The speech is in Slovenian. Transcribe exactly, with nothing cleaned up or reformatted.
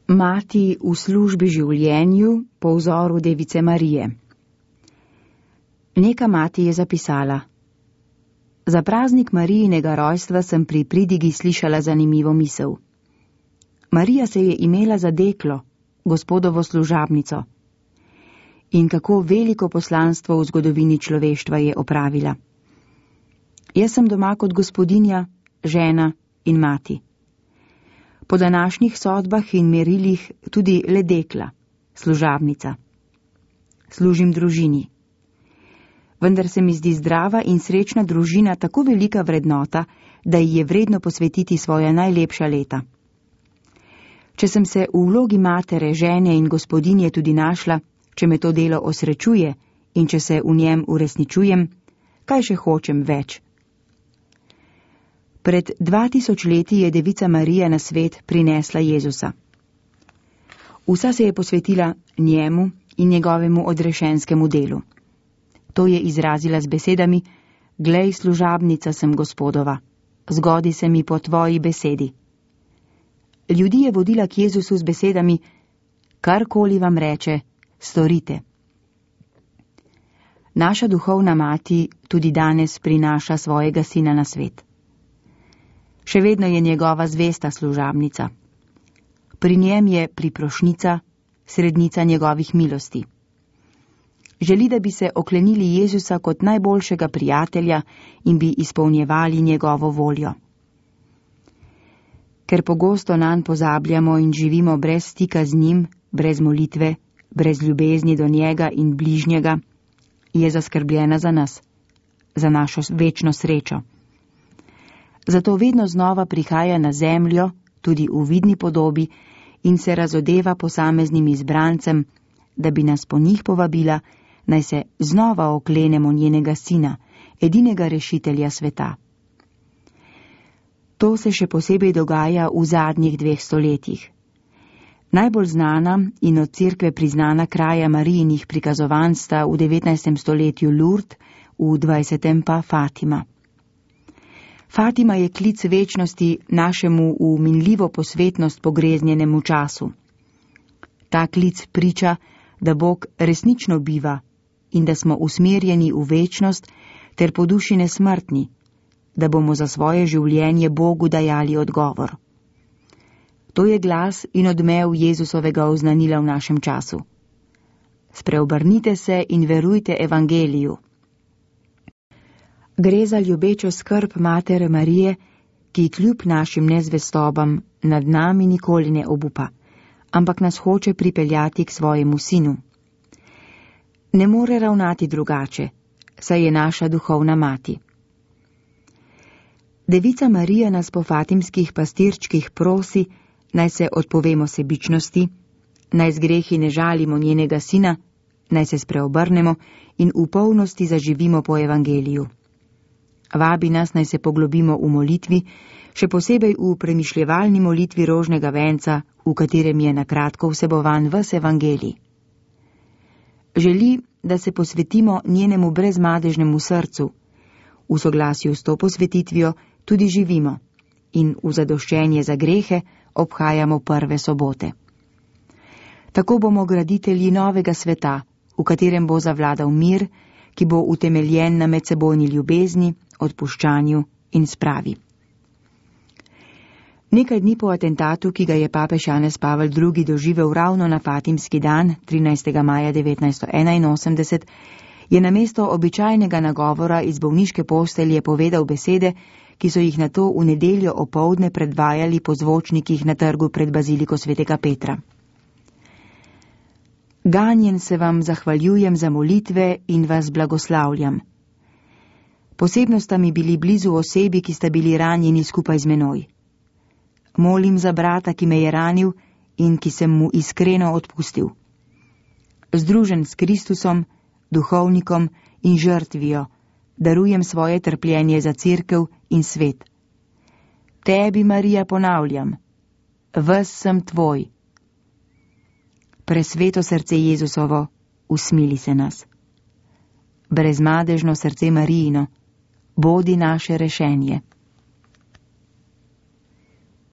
Mati v službi življenju po vzoru Device Marije. Neka mati je zapisala: Za praznik Marijinega rojstva sem pri pridigi slišala zanimivo misel. Marija se je imela za deklo, Gospodovo služabnico. In kako veliko poslanstvo v zgodovini človeštva je opravila. Jaz sem doma kot gospodinja, žena in mati. Po današnjih sodbah in merilih tudi le dekla, služabnica. Služim družini. Vendar se mi zdi zdrava in srečna družina tako velika vrednota, da ji je vredno posvetiti svoja najlepša leta. Če sem se v vlogi matere, žene in gospodinje tudi našla, če me to delo osrečuje in če se v njem uresničujem, kaj še hočem več? Pred dva tisoč leti je Devica Marija na svet prinesla Jezusa. Vsa se je posvetila njemu in njegovemu odrešenskemu delu. To je izrazila z besedami: Glej, služabnica sem Gospodova, zgodi se mi po tvoji besedi. Ljudi je vodila k Jezusu z besedami: Karkoli vam reče, storite. Naša duhovna mati tudi danes prinaša svojega sina na svet. Še vedno je njegova zvesta služabnica. Pri njem je priprošnica, srednica njegovih milosti. Želi, da bi se oklenili Jezusa kot najboljšega prijatelja in bi izpolnjevali njegovo voljo. Ker pogosto nanj pozabljamo in živimo brez stika z njim, brez molitve, brez ljubezni do njega in bližnjega, je zaskrbljena za nas, za našo večno srečo. Zato vedno znova prihaja na zemljo, tudi v vidni podobi, in se razodeva posameznim izbrancem, da bi nas po njih povabila, naj se znova oklenemo njenega sina, edinega rešitelja sveta. To se še posebej dogaja v zadnjih dveh stoletjih. Najbolj znana in od cerkve priznana kraja Marijinih prikazovanj sta v devetnajstem stoletju Lourdes, v dvajsetem pa Fatima. Fatima je klic večnosti našemu v minljivo posvetnost pogreznjenemu času. Ta klic priča, da Bog resnično biva in da smo usmerjeni v večnost ter po duši nesmrtni, da bomo za svoje življenje Bogu dajali odgovor. To je glas in odmev Jezusovega oznanila v našem času. Spreobrnite se in verujte evangeliju. Gre za ljubečo skrb Matere Marije, ki kljub našim nezvestobam nad nami nikoli ne obupa, ampak nas hoče pripeljati k svojemu sinu. Ne more ravnati drugače, saj je naša duhovna mati. Devica Marija nas po fatimskih pastirčkih prosi, naj se odpovemo sebičnosti, naj z grehi ne žalimo njenega sina, naj se spreobrnemo in v polnosti zaživimo po evangeliju. Vabi nas, naj se poglobimo v molitvi, še posebej v premišljevalni molitvi rožnega venca, v katerem je na kratko vsebovan ves evangelij. Želi, da se posvetimo njenemu brezmadežnemu srcu, v soglasju s to posvetitvijo tudi živimo in v zadoščenje za grehe obhajamo prve sobote. Tako bomo graditelji novega sveta, v katerem bo zavladal mir, ki bo utemeljen na medsebojni ljubezni, odpuščanju in spravi. Nekaj dni po atentatu, ki ga je papež Janez Pavel drugi doživel ravno na Fatimski dan, trinajstega maja devetnajststo enainosemdeset, je namesto običajnega nagovora iz bolniške postelje povedal besede, ki so jih nato v nedeljo opoldne predvajali po zvočnikih na trgu pred baziliko svetega Petra. Ganjen se vam zahvaljujem za molitve in vas blagoslavljam. Posebno sta mi bili blizu osebi, ki sta bili ranjeni skupaj z menoj. Molim za brata, ki me je ranil in ki sem mu iskreno odpustil. Združen s Kristusom, duhovnikom in žrtvijo, darujem svoje trpljenje za cerkev in svet. Tebi, Marija, ponavljam, ves sem tvoj. Presveto srce Jezusovo, usmili se nas. Brezmadežno srce Marijino, bodi naše rešenje.